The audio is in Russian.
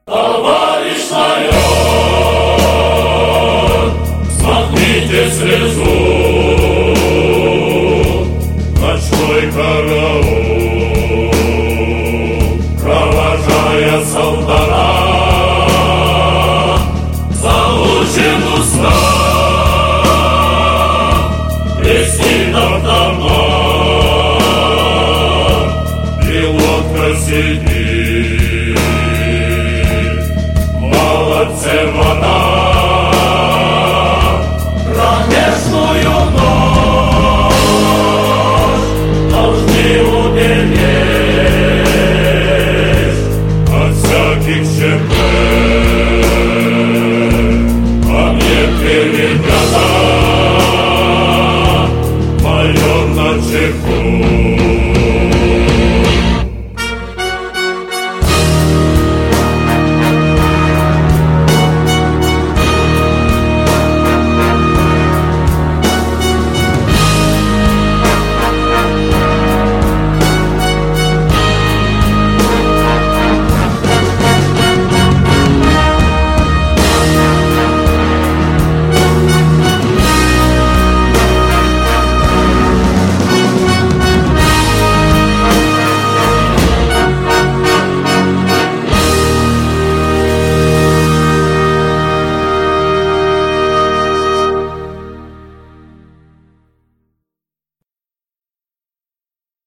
Товарищ майор, смахните слезу, ночной караул, провожая солдата, заучен устав, блестит автомат, пилотка сидит, молодцы вода, кромешную ночь должны уберечь от всяких черт.